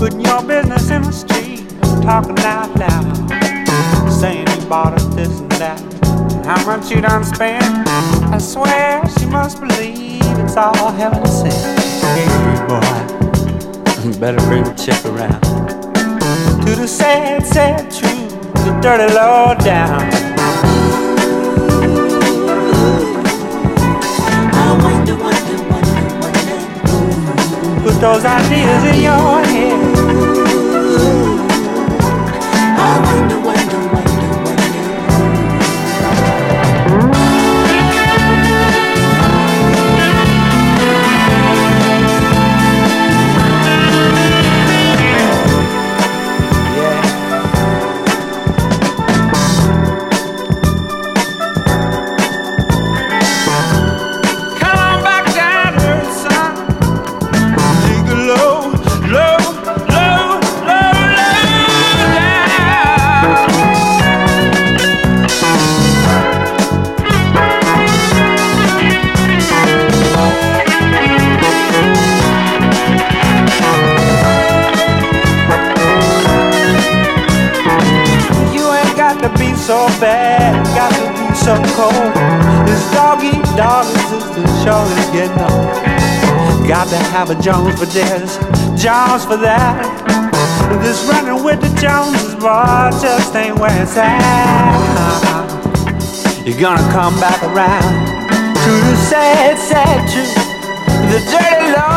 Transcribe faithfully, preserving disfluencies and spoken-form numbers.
Putting your business in the street, talking out loud, saying you bought us this and that, and how much you done spent. I swear she must believe it's all heaven sent. Hey boy, you better bring the chick around to the sad, sad truth, the dirty low down. Put those ideas in your head. I wonder, wonder, wonder, wonder. So bad, got to be so cold. This dog eat dog existence sure is getting old. Got to have a Jones for this, Jones for that. This running with the Joneses, boy, just ain't where it's at. You're gonna come back around to the sad, sad truth, the dirty law.